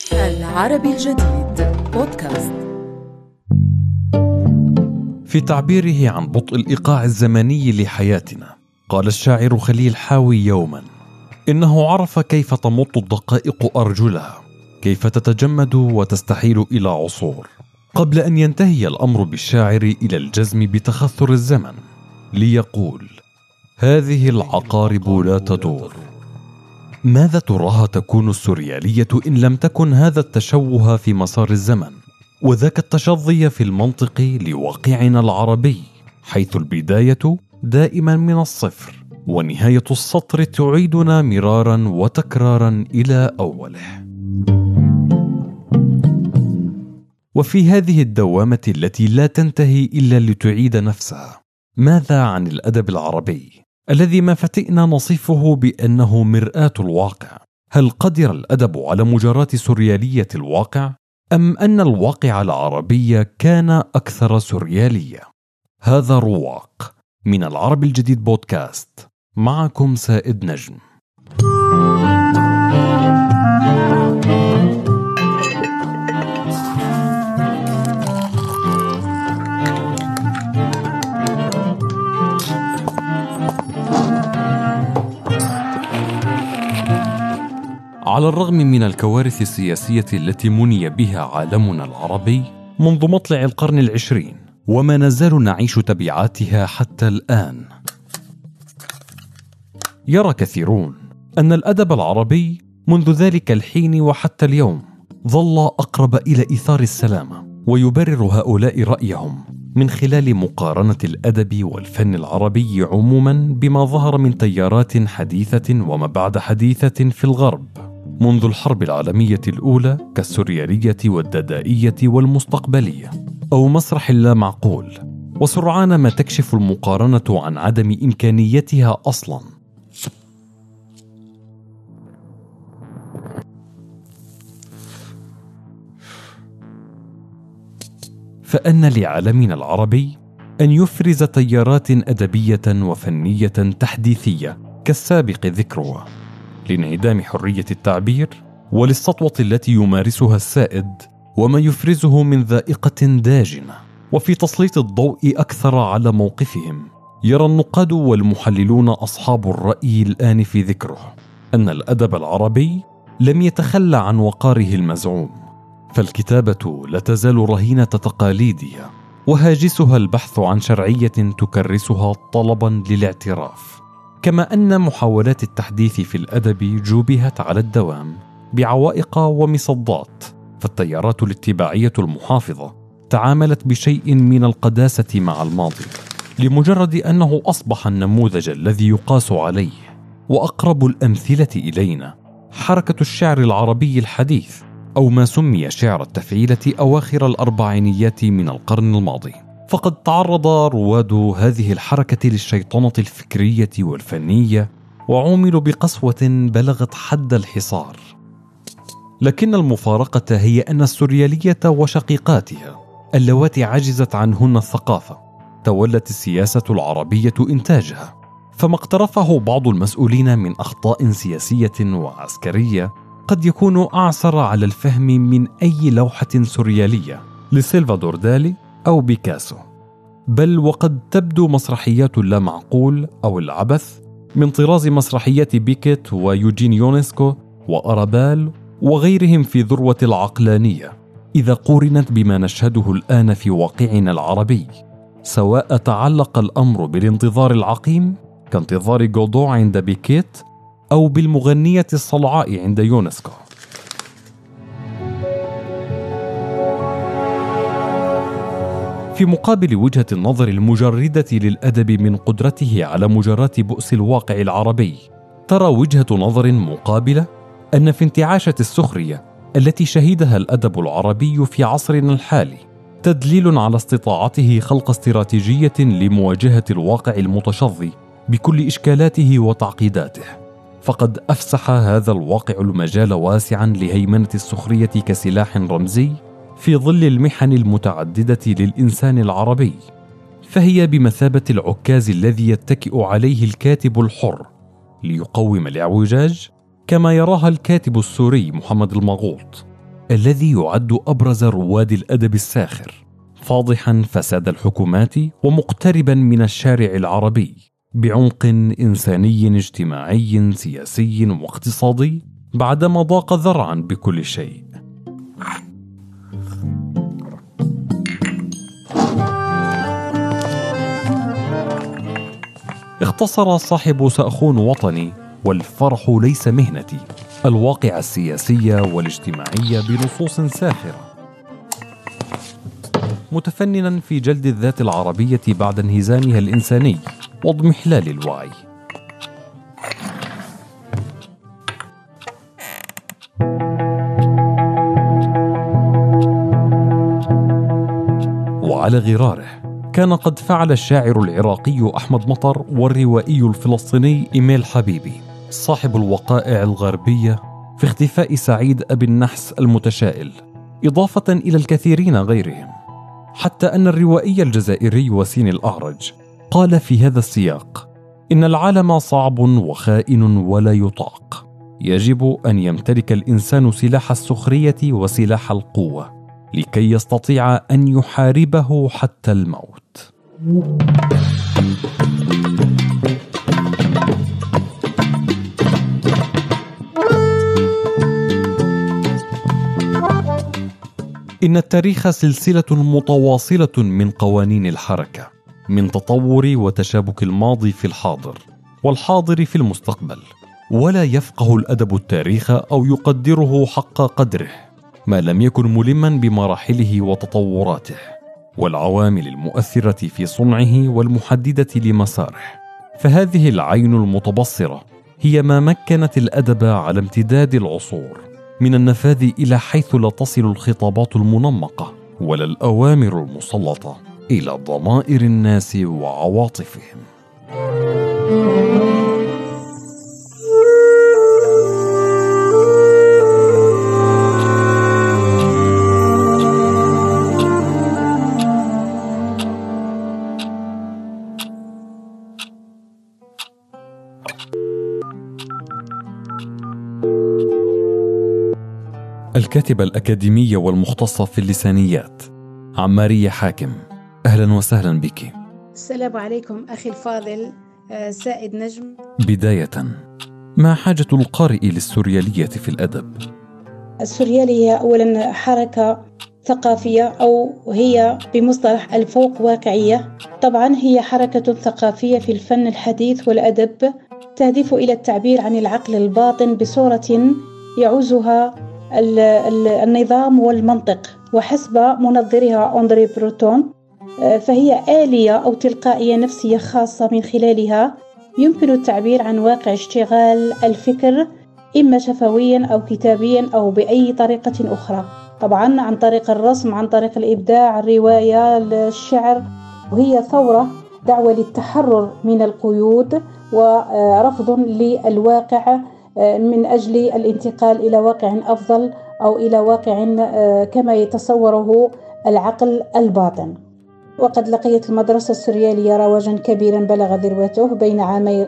العربي الجديد بودكاست. في تعبيره عن بطء الإيقاع الزمني لحياتنا، قال الشاعر خليل حاوي يوما: إنه عرف كيف تمط الدقائق أرجلها، كيف تتجمد وتستحيل إلى عصور، قبل أن ينتهي الأمر بالشاعر إلى الجزم بتخثر الزمن، ليقول: هذه العقارب لا تدور. ماذا تراها تكون السوريالية إن لم تكن هذا التشوه في مسار الزمن، وذاك التشظي في المنطق لواقعنا العربي، حيث البداية دائما من الصفر، ونهاية السطر تعيدنا مرارا وتكرارا إلى أوله. وفي هذه الدوامة التي لا تنتهي إلا لتعيد نفسها، ماذا عن الأدب العربي الذي ما فتئنا نصفه بأنه مرآة الواقع؟ هل قدر الأدب على مجاراة سوريالية الواقع، أم أن الواقع العربي كان أكثر سوريالية؟ هذا رواق من العربي الجديد بودكاست، معكم سائد نجم. على الرغم من الكوارث السياسية التي مني بها عالمنا العربي منذ مطلع القرن العشرين، وما نزال نعيش تبعاتها حتى الآن، يرى كثيرون أن الأدب العربي منذ ذلك الحين وحتى اليوم ظل أقرب إلى إيثار السلامة، ويبرر هؤلاء رأيهم من خلال مقارنة الأدب والفن العربي عموما بما ظهر من تيارات حديثة وما بعد حديثة في الغرب منذ الحرب العالمية الأولى، كالسوريالية والدادائية والمستقبلية أو مسرح اللامعقول، وسرعان ما تكشف المقارنة عن عدم إمكانيتها أصلا. فأن لعالمنا العربي أن يفرز تيارات أدبية وفنية تحديثية كالسابق ذكرها، لانعدام حرية التعبير وللسطوة التي يمارسها السائد وما يفرزه من ذائقة داجنة. وفي تسليط الضوء أكثر على موقفهم، يرى النقاد والمحللون أصحاب الرأي الآن في ذكره أن الأدب العربي لم يتخلى عن وقاره المزعوم، فالكتابة لا تزال رهينة تقاليدها، وهاجسها البحث عن شرعية تكرسها طلبا للاعتراف. كما أن محاولات التحديث في الأدب جوبهت على الدوام بعوائق ومصدات، فالتيارات الاتباعية المحافظة تعاملت بشيء من القداسة مع الماضي، لمجرد أنه أصبح النموذج الذي يقاس عليه. وأقرب الأمثلة إلينا حركة الشعر العربي الحديث، أو ما سمي شعر التفعيلة أواخر الأربعينيات من القرن الماضي، فقد تعرض رواد هذه الحركة للشيطنة الفكرية والفنية، وعوملوا بقسوة بلغت حد الحصار. لكن المفارقة هي أن السوريالية وشقيقاتها اللواتي عجزت عنهن الثقافة تولت السياسة العربية إنتاجها، فما اقترفه بعض المسؤولين من أخطاء سياسية وعسكرية قد يكون أعسر على الفهم من أي لوحة سوريالية لسلفادور دالي أو بيكاسو، بل وقد تبدو مسرحيات اللامعقول أو العبث من طراز مسرحيات بيكيت ويوجين يونسكو وأرابال وغيرهم في ذروة العقلانية إذا قورنت بما نشهده الآن في واقعنا العربي، سواء تعلق الأمر بالانتظار العقيم كانتظار جودو عند بيكيت، أو بالمغنية الصلعاء عند يونسكو. في مقابل وجهة النظر المجردة للأدب من قدرته على مجاراة بؤس الواقع العربي، ترى وجهة نظر مقابلة أن في انتعاشة السخرية التي شهدها الأدب العربي في عصرنا الحالي تدليل على استطاعته خلق استراتيجية لمواجهة الواقع المتشظي بكل إشكالاته وتعقيداته، فقد أفسح هذا الواقع المجال واسعا لهيمنة السخرية كسلاح رمزي في ظل المحن المتعددة للإنسان العربي، فهي بمثابة العكاز الذي يتكئ عليه الكاتب الحر ليقوم الاعوجاج كما يراها الكاتب السوري محمد المغوط، الذي يعد أبرز رواد الأدب الساخر، فاضحا فساد الحكومات ومقتربا من الشارع العربي بعمق إنساني اجتماعي سياسي واقتصادي بعدما ضاق ذرعا بكل شيء. اختصر صاحب سأخون وطني والفرح ليس مهنتي الواقع السياسي والاجتماعي بنصوص ساخرة، متفننا في جلد الذات العربية بعد انهزامها الإنساني واضمحلال الوعي. وعلى غراره كان قد فعل الشاعر العراقي أحمد مطر والروائي الفلسطيني إيميل حبيبي صاحب الوقائع الغربية في اختفاء سعيد أبي النحس المتشائل، إضافة إلى الكثيرين غيرهم، حتى أن الروائي الجزائري وسين الأعرج قال في هذا السياق: إن العالم صعب وخائن ولا يطاق، يجب أن يمتلك الإنسان سلاح السخرية وسلاح القوة لكي يستطيع أن يحاربه حتى الموت. إن التاريخ سلسلة متواصلة من قوانين الحركة، من تطور وتشابك الماضي في الحاضر والحاضر في المستقبل، ولا يفقه الأدب التاريخ أو يقدره حق قدره ما لم يكن ملما بمراحله وتطوراته والعوامل المؤثرة في صنعه والمحددة لمساره. فهذه العين المتبصرة هي ما مكنت الأدب على امتداد العصور من النفاذ إلى حيث لا تصل الخطابات المنمقة ولا الأوامر المسلطة إلى ضمائر الناس وعواطفهم. الكاتبة الأكاديمية والمختصة في اللسانيات عمارية حاكم، أهلا وسهلا بك. السلام عليكم أخي الفاضل سائد نجم. بداية، ما حاجة القارئ للسوريالية في الأدب؟ السوريالية أولا حركة ثقافية، أو هي بمصطلح الفوق واقعية. طبعا هي حركة ثقافية في الفن الحديث والأدب تهدف إلى التعبير عن العقل الباطن بصورة يعوزها النظام والمنطق. وحسب منظرها أندري بروتون فهي آلية أو تلقائية نفسية خاصة من خلالها يمكن التعبير عن واقع اشتغال الفكر، إما شفويا أو كتابيا أو بأي طريقة أخرى، طبعا عن طريق الرسم، عن طريق الإبداع، الرواية، الشعر. وهي ثورة، دعوة للتحرر من القيود ورفض للواقع من أجل الانتقال إلى واقع أفضل أو إلى واقع كما يتصوره العقل الباطن. وقد لقيت المدرسة السوريالية رواجا كبيرا بلغ ذروته بين عامي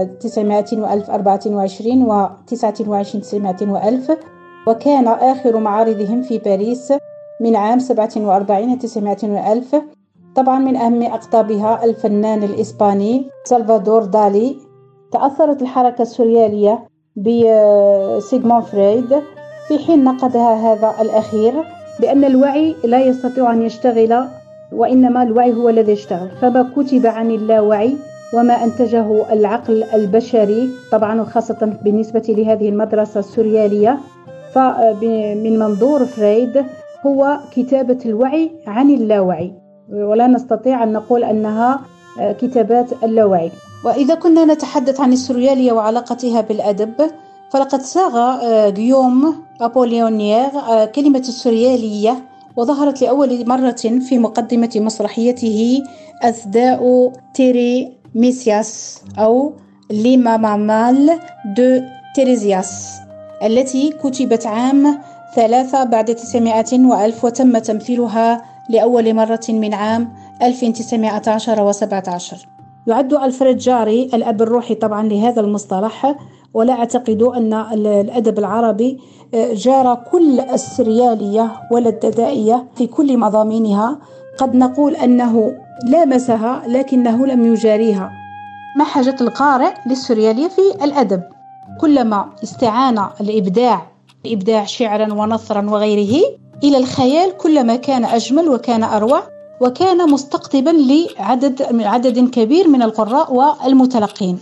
924 و 29 و1000، وكان آخر معارضهم في باريس من عام 47 و 900 و1000. طبعا من أهم أقطابها الفنان الإسباني سلفادور دالي. تأثرت الحركة السوريالية بسيغموند فرويد، في حين نقدها هذا الأخير بأن الوعي لا يستطيع أن يشتغل، وإنما الوعي هو الذي يشتغل. فما كتب عن اللاوعي وما أنتجه العقل البشري، طبعا وخاصة بالنسبة لهذه المدرسة السوريالية، فمن منظور فرويد هو كتابة الوعي عن اللاوعي، ولا نستطيع أن نقول أنها كتابات اللاوعي. وإذا كنا نتحدث عن السوريالية وعلاقتها بالأدب، فلقد صاغ غيوم أبوليونيير كلمة السوريالية، وظهرت لأول مرة في مقدمة مسرحيته أثناء تيري ميسياس أو ليما مامال دو تيريزياس، التي كتبت عام 3 بعد 900 و1000، وتم تمثيلها لأول مرة من عام 1917. يعد ألفريد جاري الأب الروحي طبعا لهذا المصطلح، ولا أعتقد أن الأدب العربي جار كل السريالية ولا الددائية في كل مضامينها. قد نقول أنه لامسها لكنه لم يجاريها. ما حاجة القارئ للسريالية في الأدب؟ كلما استعان الإبداع شعرا ونثرا وغيره إلى الخيال كلما كان أجمل وكان أروع، وكان مستقطبا لعدد كبير من القراء والمتلقين.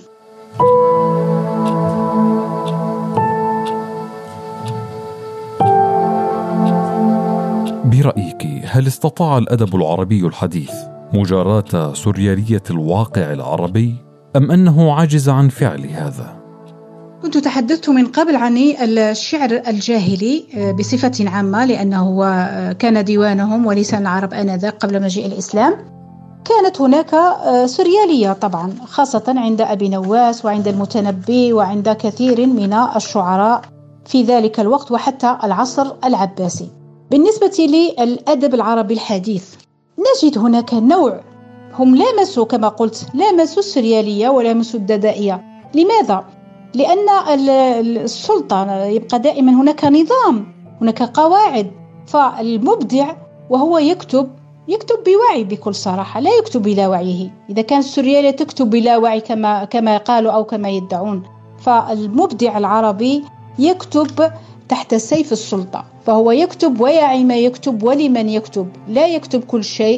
برأيك هل استطاع الأدب العربي الحديث مجاراة سريالية الواقع العربي أم أنه عجز عن فعل هذا؟ كنت تحدثت من قبل عن الشعر الجاهلي بصفة عامة، لأنه كان ديوانهم ولسان العرب آنذاك قبل مجيء الإسلام. كانت هناك سريالية طبعا، خاصة عند أبي نواس وعند المتنبي وعند كثير من الشعراء في ذلك الوقت وحتى العصر العباسي. بالنسبة للأدب العربي الحديث نجد هناك نوع، هم لامسوا كما قلت، لامسوا السريالية ولامسوا الددائية. لماذا؟ لأن السلطة يبقى دائما هناك نظام، هناك قواعد، فالمبدع وهو يكتب بوعي بكل صراحة، لا يكتب بلا وعيه. إذا كان السريالية تكتب بلا وعي كما قالوا أو كما يدعون، فالمبدع العربي يكتب تحت سيف السلطة، فهو يكتب ويعي ما يكتب ولمن يكتب، لا يكتب كل شيء،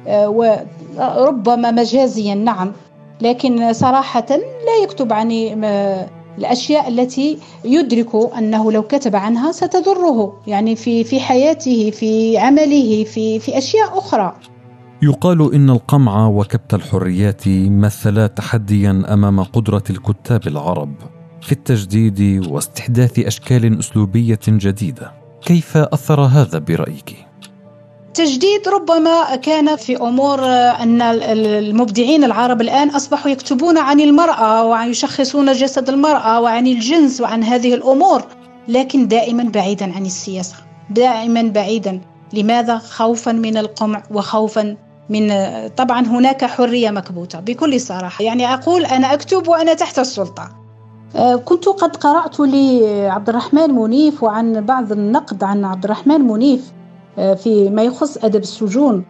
وربما مجازيا نعم، لكن صراحة لا يكتب عن الأشياء التي يدرك أنه لو كتب عنها ستضره، يعني في حياته، في عمله، في أشياء أخرى. يقال إن القمع وكبت الحريات مثلا تحديا أمام قدرة الكتاب العرب في التجديد واستحداث أشكال أسلوبية جديدة. كيف أثر هذا برأيك؟ تجديد ربما كان في أمور أن المبدعين العرب الآن أصبحوا يكتبون عن المرأة وعن يشخصون جسد المرأة وعن الجنس وعن هذه الأمور، لكن دائما بعيدا عن السياسة، دائما بعيدا. لماذا؟ خوفا من القمع وخوفا من، طبعا هناك حرية مكبوتة بكل صراحة، يعني أقول أنا أكتب وأنا تحت السلطة. كنت قد قرأت لعبد الرحمن منيف وعن بعض النقد عن عبد الرحمن منيف في ما يخص أدب السجون،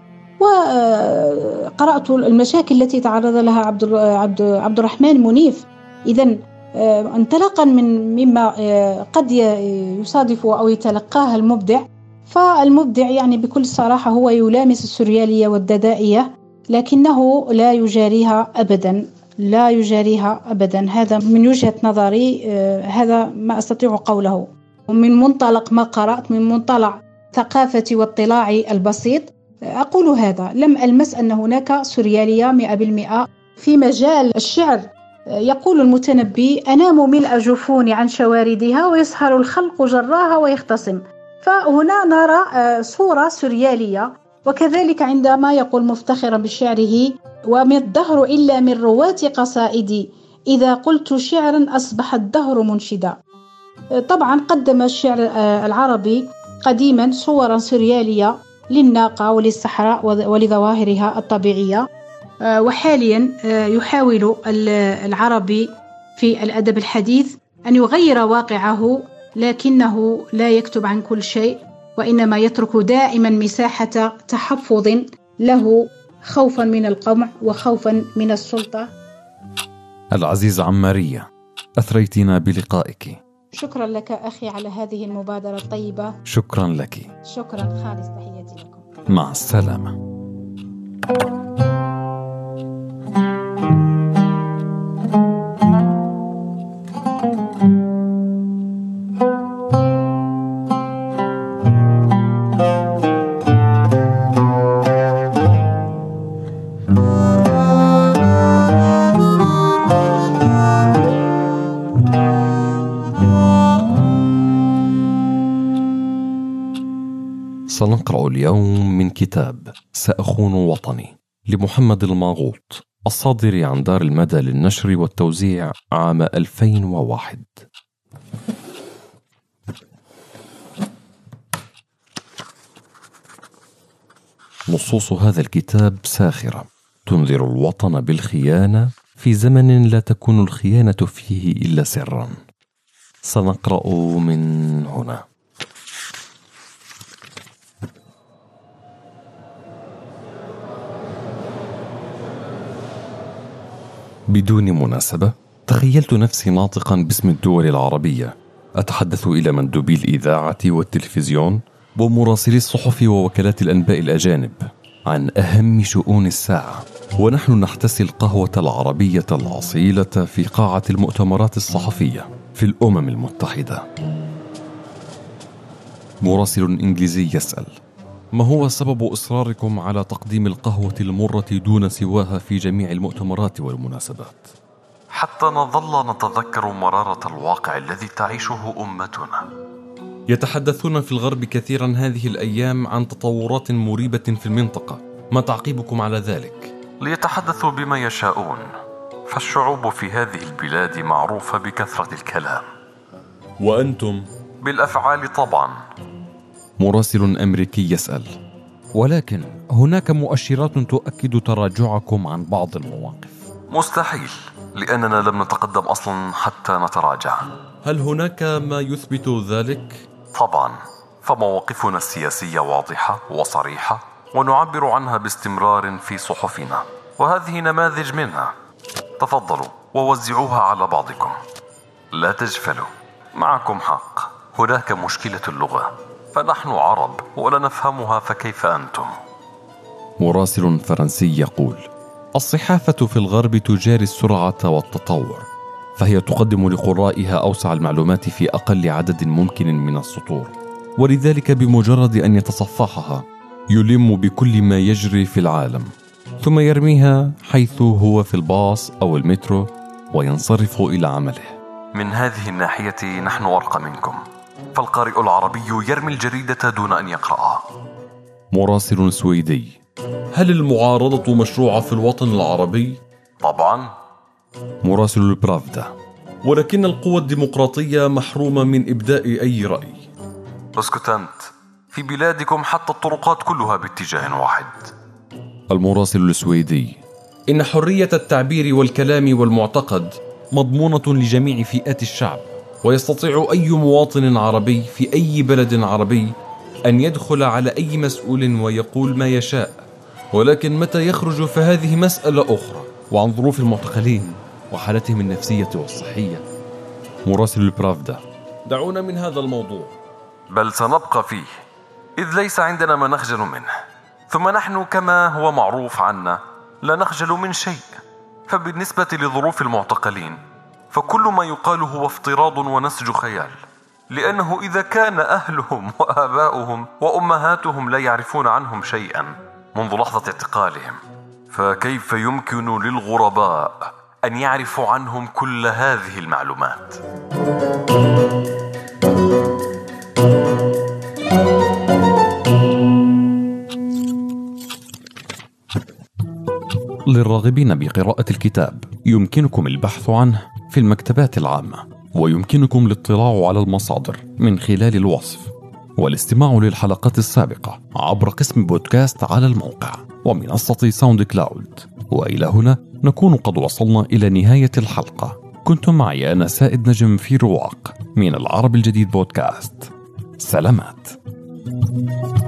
وقرأت المشاكل التي تعرض لها عبد الرحمن منيف. إذن انطلاقا مما قد يصادف أو يتلقاه المبدع، فالمبدع يعني بكل صراحة هو يلامس السريالية والددائية، لكنه لا يجاريها أبدا، لا يجاريها أبدا. هذا من وجهة نظري، هذا ما أستطيع قوله ومن منطلق ما قرأت، من منطلق ثقافتي واطلاعي البسيط أقول هذا. لم ألمس أن هناك سريالية 100%. في مجال الشعر يقول المتنبي: أنام ملء جفوني عن شواردها ويسهر الخلق جراها ويختصم. فهنا نرى صورة سريالية. وكذلك عندما يقول مفتخرا بشعره: وما الدهر إلا من رواة قصائدي، إذا قلت شعرا أصبح الدهر منشدا. طبعا قدم الشعر العربي قديما صورا سريالية للناقة وللصحراء ولظواهرها الطبيعية، وحاليا يحاول العربي في الأدب الحديث أن يغير واقعه، لكنه لا يكتب عن كل شيء، وإنما يترك دائما مساحة تحفظ له، خوفا من القمع وخوفا من السلطة. العزيزة عمارية، أثريتنا بلقائك. شكرا لك أخي على هذه المبادرة الطيبة. شكرا لك. شكرا خالص، تحياتي لكم. مع السلامة. سنقرأ اليوم من كتاب سأخون وطني لمحمد الماغوط، الصادر عن دار المدى للنشر والتوزيع عام 2001. نصوص هذا الكتاب ساخرة، تنذر الوطن بالخيانة في زمن لا تكون الخيانة فيه إلا سرا. سنقرأ من هنا. بدون مناسبة تخيلت نفسي ناطقا باسم الدول العربية، أتحدث إلى مندوبي الإذاعة والتلفزيون ومراسلي الصحف ووكالات الأنباء الأجانب عن أهم شؤون الساعة، ونحن نحتسي القهوة العربية الأصيلة في قاعة المؤتمرات الصحفية في الأمم المتحدة. مراسل إنجليزي يسأل: ما هو سبب إصراركم على تقديم القهوة المرة دون سواها في جميع المؤتمرات والمناسبات؟ حتى نظل نتذكر مرارة الواقع الذي تعيشه أمتنا. يتحدثون في الغرب كثيرا هذه الأيام عن تطورات مريبة في المنطقة، ما تعقيبكم على ذلك؟ ليتحدثوا بما يشاءون، فالشعوب في هذه البلاد معروفة بكثرة الكلام. وأنتم؟ بالأفعال طبعا. مراسل أمريكي يسأل: ولكن هناك مؤشرات تؤكد تراجعكم عن بعض المواقف. مستحيل، لأننا لم نتقدم أصلا حتى نتراجع. هل هناك ما يثبت ذلك؟ طبعا، فمواقفنا السياسية واضحة وصريحة، ونعبر عنها باستمرار في صحفنا، وهذه نماذج منها. تفضلوا ووزعوها على بعضكم. لا تجفلوا، معكم حق، هناك مشكلة اللغة، فنحن عرب ولا نفهمها، فكيف أنتم؟ مراسل فرنسي يقول: الصحافة في الغرب تجاري السرعة والتطور، فهي تقدم لقرائها أوسع المعلومات في أقل عدد ممكن من السطور، ولذلك بمجرد أن يتصفحها يلم بكل ما يجري في العالم، ثم يرميها حيث هو في الباص أو المترو وينصرف إلى عمله. من هذه الناحية نحن أرقى منكم، فالقارئ العربي يرمي الجريدة دون أن يقرأها. مراسل سويدي: هل المعارضة مشروعة في الوطن العربي؟ طبعا. مراسل البرافدا: ولكن القوى الديمقراطية محرومة من إبداء أي رأي. اسكت أنت، في بلادكم حتى الطرقات كلها باتجاه واحد. المراسل السويدي: إن حرية التعبير والكلام والمعتقد مضمونة لجميع فئات الشعب، ويستطيع أي مواطن عربي في أي بلد عربي أن يدخل على أي مسؤول ويقول ما يشاء، ولكن متى يخرج فهذه مسألة أخرى، وعن ظروف المعتقلين وحالتهم النفسية والصحية. مراسل البرافدا: دعونا من هذا الموضوع، بل سنبقى فيه، إذ ليس عندنا ما نخجل منه، ثم نحن كما هو معروف عنا لا نخجل من شيء. فبالنسبة لظروف المعتقلين فكل ما يقال هو افتراض ونسج خيال، لأنه إذا كان أهلهم وآباؤهم وأمهاتهم لا يعرفون عنهم شيئا منذ لحظة اعتقالهم، فكيف يمكن للغرباء أن يعرفوا عنهم كل هذه المعلومات؟ للراغبين بقراءة الكتاب يمكنكم البحث عنه في المكتبات العامة، ويمكنكم الاطلاع على المصادر من خلال الوصف، والاستماع للحلقات السابقة عبر قسم بودكاست على الموقع ومنصة ساوند كلاود. وإلى هنا نكون قد وصلنا إلى نهاية الحلقة. كنتم معي أنا سائد نجم في رواق من العرب الجديد بودكاست. سلامات.